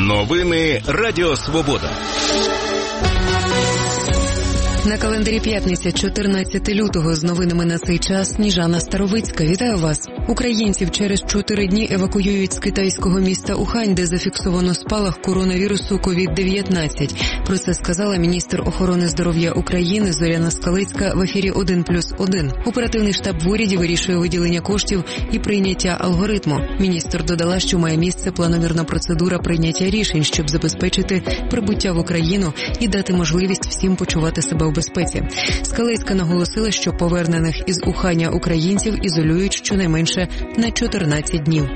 Новини Радіо Свобода. На календарі п'ятниця, 14 лютого. З новинами на цей час Сніжана Старовицька. Вітаю вас. Українців через 4 дні евакуюють з китайського міста Ухань, де зафіксовано спалах коронавірусу COVID-19. Про це сказала міністр охорони здоров'я України Зоряна Скалецька в ефірі «1+1». Оперативний штаб в уряді вирішує виділення коштів і прийняття алгоритму. Міністр додала, що має місце планомірна процедура прийняття рішень, щоб забезпечити прибуття в Україну і дати можливість всім почувати себе у безпеці. Скалецька наголосила, що повернених із Уханя українців ізолюють щонайменше на 14 днів.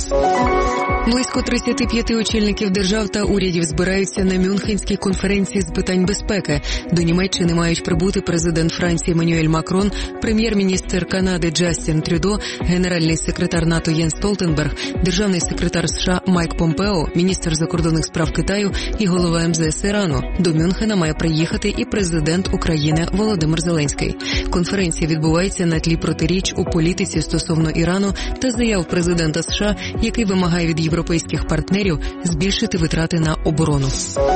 Близько 35 очільників держав та урядів збираються на Мюнхенській конференції з питань безпеки. До Німеччини мають прибути президент Франції Еммануель Макрон, прем'єр-міністр Канади Джастін Трюдо, генеральний секретар НАТО Єнс Столтенберг, державний секретар США Майк Помпео, міністр закордонних справ Китаю і голова МЗС Ірану. До Мюнхена має приїхати і президент України Володимир Зеленський. Конференція відбувається на тлі протиріч у політиці стосовно Ірану та заяв президента США, який вимагає від європейських партнерів збільшити витрати на оборону.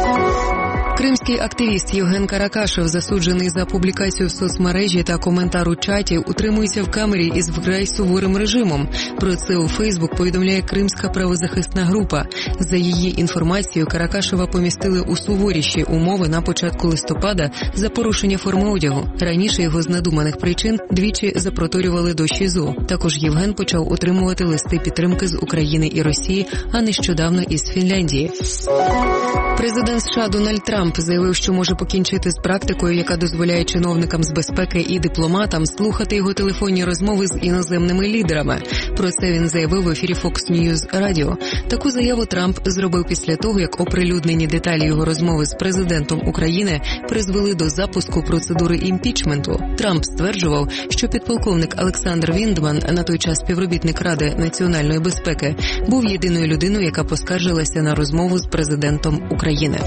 Кримський активіст Євген Каракашев, засуджений за публікацію в соцмережі та коментар у чаті, утримується в камері із вкрай суворим режимом. Про це у Фейсбук повідомляє Кримська правозахисна група. За її інформацією, Каракашева помістили у суворіші умови на початку листопада за порушення форми одягу. Раніше його з надуманих причин двічі запроторювали до ШІЗО. Також Євген почав отримувати листи підтримки з України і Росії, а нещодавно із Фінляндії. Президент США Дональд Трамп заявив, що може покінчити з практикою, яка дозволяє чиновникам з безпеки і дипломатам слухати його телефонні розмови з іноземними лідерами. Про це він заявив в ефірі Fox News Radio. Таку заяву Трамп зробив після того, як оприлюднені деталі його розмови з президентом України призвели до запуску процедури імпічменту. Трамп стверджував, що підполковник Олександр Віндман, на той час співробітник Ради національної безпеки, був єдиною людиною, яка поскаржилася на розмову з президентом України.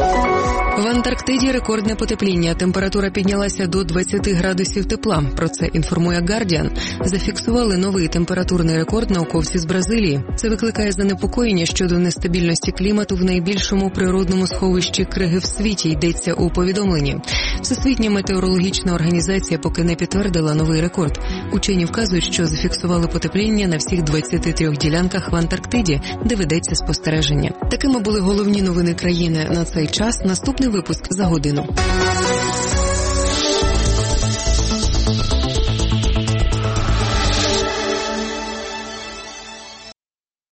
В Антарктиді рекордне потепління. Температура піднялася до 20 градусів тепла. Про це інформує Guardian. Зафіксували новий температурний рекорд науковці з Бразилії. Це викликає занепокоєння щодо нестабільності клімату в найбільшому природному сховищі криги в світі, йдеться у повідомленні. Всесвітня метеорологічна організація поки не підтвердила новий рекорд. Учені вказують, що зафіксували потепління на всіх 23 ділянках в Антарктиді, де ведеться спостереження. Такими були головні новини країни на цей час. Наступний випуск за годину.